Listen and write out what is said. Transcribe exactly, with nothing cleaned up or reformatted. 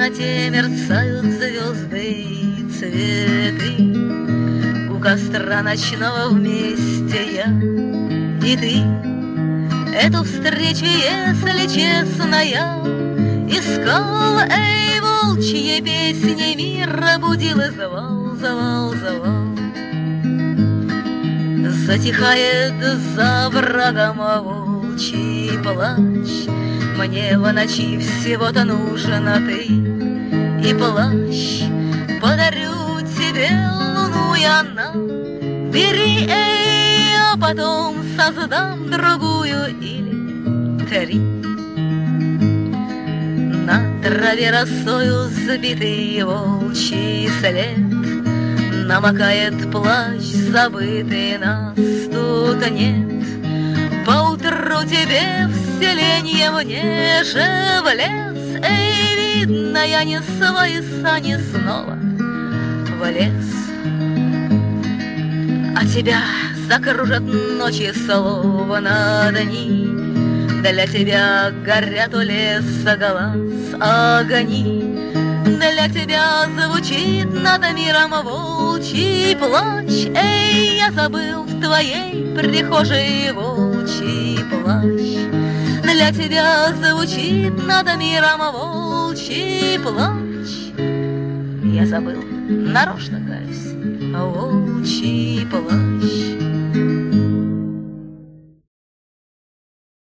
темноте мерцают звезды и цветы. У костра ночного вместе я и ты. Эту встречу, если честно, я искал, эй, волчьи песни мира будил и звал, звал, звал. Затихает за врагом волчий плач. Мне в ночи всего-то нужна ты и плащ. Подарю тебе луну я на, бери, эй, а потом создам другую или три. На траве росою сбитый волчий след, намокает плащ забытый, нас тут нет. Поутру тебе в селенье мне же в лес, эй, видно, я не свои сани снова в лес. А тебя закружат ночи словно дни, для тебя горят у леса глаз огни. Для тебя звучит над миром волчий плач, эй, я забыл в твоей прихожей волчий плащ. Для тебя звучит над миром волчий плач. Я забыл, нарочно, каюсь, волчий плащ.